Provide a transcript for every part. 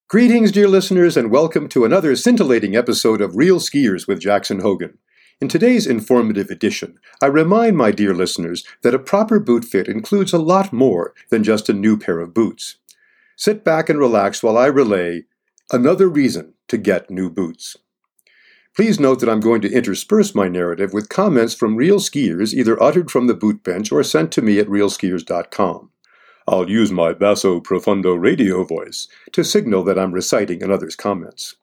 Greetings, dear listeners, and welcome to another scintillating episode of Real Skiers with Jackson Hogan. In today's informative edition, I remind my dear listeners that a proper boot fit includes a lot more than just a new pair of boots. Sit back and relax while I relay another reason to get new boots. Please note that I'm going to intersperse my narrative with comments from real skiers either uttered from the boot bench or sent to me at realskiers.com. I'll use my basso profundo radio voice to signal that I'm reciting another's comments.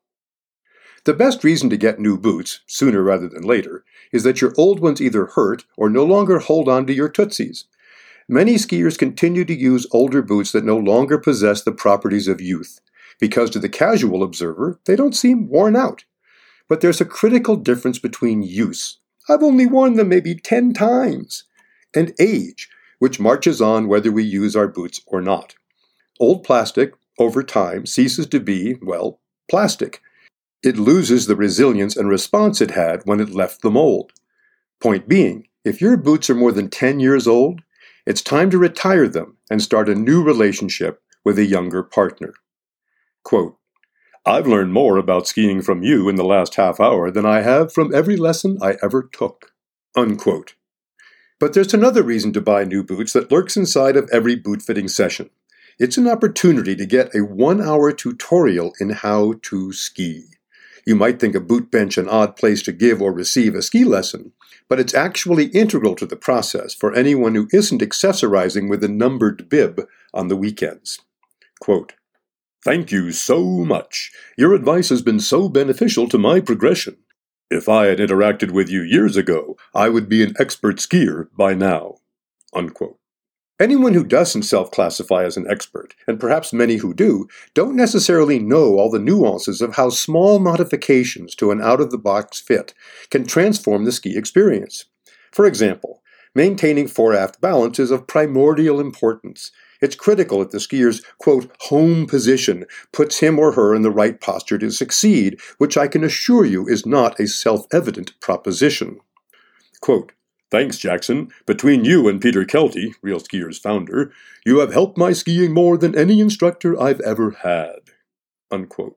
The best reason to get new boots, sooner rather than later, is that your old ones either hurt or no longer hold on to your tootsies. Many skiers continue to use older boots that no longer possess the properties of youth, because to the casual observer, they don't seem worn out. But there's a critical difference between use, I've only worn them maybe 10 times, and age, which marches on whether we use our boots or not. Old plastic, over time, ceases to be, well, plastic. It loses the resilience and response it had when it left the mold. Point being, if your boots are more than 10 years old, it's time to retire them and start a new relationship with a younger partner. Quote, I've learned more about skiing from you in the last half hour than I have from every lesson I ever took. Unquote. But there's another reason to buy new boots that lurks inside of every boot-fitting session. It's an opportunity to get a 1-hour tutorial in how to ski. You might think a boot bench an odd place to give or receive a ski lesson, but it's actually integral to the process for anyone who isn't accessorizing with a numbered bib on the weekends. Quote, Thank you so much. Your advice has been so beneficial to my progression. If I had interacted with you years ago, I would be an expert skier by now. Unquote. Anyone who doesn't self-classify as an expert, and perhaps many who do, don't necessarily know all the nuances of how small modifications to an out-of-the-box fit can transform the ski experience. For example, maintaining fore-aft balance is of primordial importance. It's critical that the skier's, quote, home position puts him or her in the right posture to succeed, which I can assure you is not a self-evident proposition. Quote, Thanks, Jackson. Between you and Peter Kelty, Real Skiers founder, you have helped my skiing more than any instructor I've ever had. Unquote.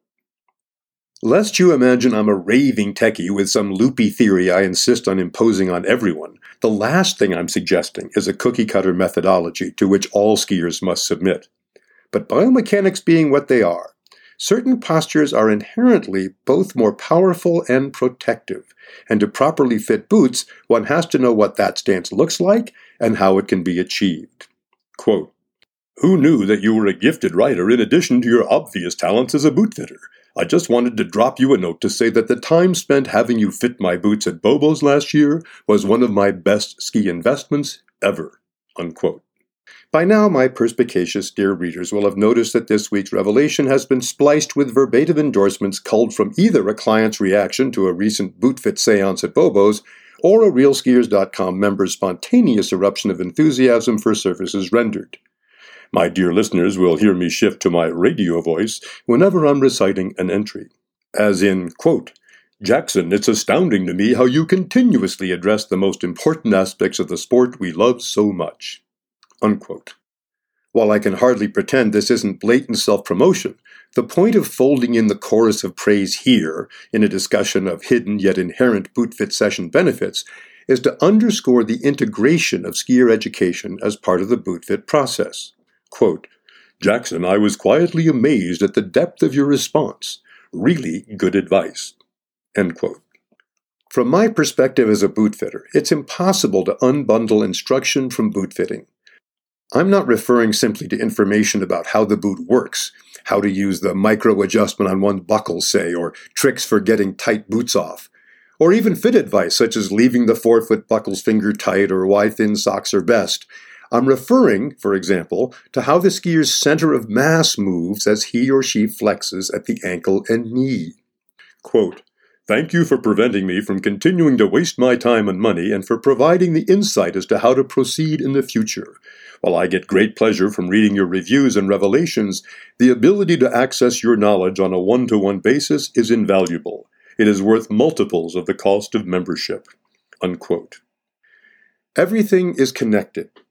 Lest you imagine I'm a raving techie with some loopy theory I insist on imposing on everyone, the last thing I'm suggesting is a cookie-cutter methodology to which all skiers must submit. But biomechanics being what they are, certain postures are inherently both more powerful and protective, and to properly fit boots, one has to know what that stance looks like and how it can be achieved. Quote, Who knew that you were a gifted writer in addition to your obvious talents as a boot fitter? I just wanted to drop you a note to say that the time spent having you fit my boots at Bobo's last year was one of my best ski investments ever. Unquote. By now, my perspicacious dear readers will have noticed that this week's revelation has been spliced with verbatim endorsements culled from either a client's reaction to a recent boot fit seance at Bobo's or a RealSkiers.com member's spontaneous eruption of enthusiasm for services rendered. My dear listeners will hear me shift to my radio voice whenever I'm reciting an entry. As in, quote, Jackson, it's astounding to me how you continuously address the most important aspects of the sport we love so much. Unquote. While I can hardly pretend this isn't blatant self-promotion, the point of folding in the chorus of praise here in a discussion of hidden yet inherent boot fit session benefits is to underscore the integration of skier education as part of the boot fit process. Quote, Jackson, I was quietly amazed at the depth of your response. Really good advice. End quote. From my perspective as a boot fitter, it's impossible to unbundle instruction from boot fitting. I'm not referring simply to information about how the boot works, how to use the micro-adjustment on one buckle, say, or tricks for getting tight boots off, or even fit advice such as leaving the forefoot buckles finger tight or why thin socks are best. I'm referring, for example, to how the skier's center of mass moves as he or she flexes at the ankle and knee. Quote, Thank you for preventing me from continuing to waste my time and money and for providing the insight as to how to proceed in the future. While I get great pleasure from reading your reviews and revelations, the ability to access your knowledge on a one-to-one basis is invaluable. It is worth multiples of the cost of membership. Unquote. Everything is connected.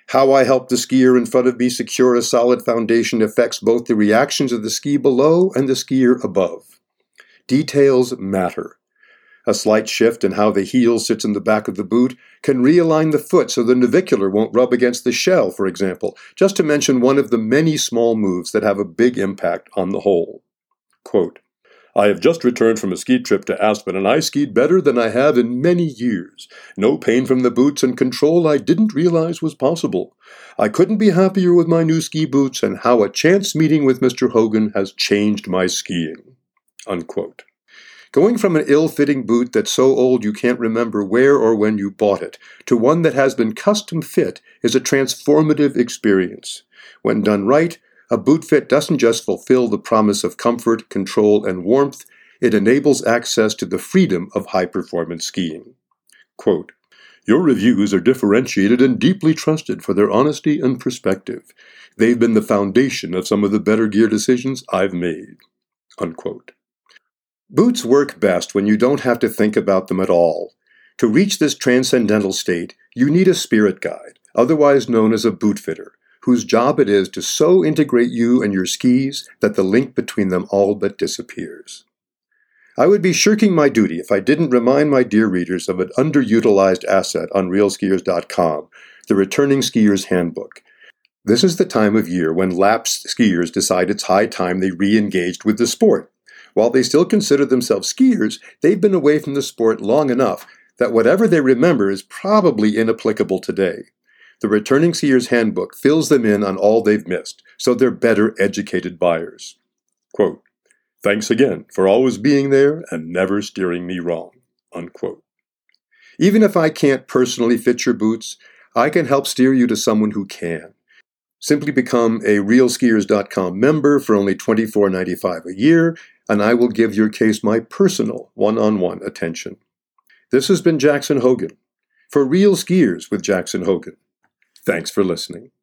How I help the skier in front of me secure a solid foundation affects both the reactions of the ski below and the skier above. Details matter. A slight shift in how the heel sits in the back of the boot can realign the foot so the navicular won't rub against the shell, for example, just to mention one of the many small moves that have a big impact on the whole. Quote, I have just returned from a ski trip to Aspen, and I skied better than I have in many years. No pain from the boots and control I didn't realize was possible. I couldn't be happier with my new ski boots and how a chance meeting with Mr. Hogan has changed my skiing. Unquote. Going from an ill-fitting boot that's so old you can't remember where or when you bought it, to one that has been custom fit is a transformative experience. When done right, a boot fit doesn't just fulfill the promise of comfort, control, and warmth, it enables access to the freedom of high-performance skiing. Quote, Your reviews are differentiated and deeply trusted for their honesty and perspective. They've been the foundation of some of the better gear decisions I've made. Unquote. Boots work best when you don't have to think about them at all. To reach this transcendental state, you need a spirit guide, otherwise known as a boot fitter, whose job it is to so integrate you and your skis that the link between them all but disappears. I would be shirking my duty if I didn't remind my dear readers of an underutilized asset on realskiers.com, the Returning Skier's Handbook. This is the time of year when lapsed skiers decide it's high time they re-engaged with the sport. While they still consider themselves skiers, they've been away from the sport long enough that whatever they remember is probably inapplicable today. The Returning Skier's Handbook fills them in on all they've missed, so they're better educated buyers. Quote, Thanks again for always being there and never steering me wrong. Unquote. Even if I can't personally fit your boots, I can help steer you to someone who can. Simply become a realskiers.com member for only $24.95 a year, and I will give your case my personal one-on-one attention. This has been Jackson Hogan for Real Skiers with Jackson Hogan. Thanks for listening.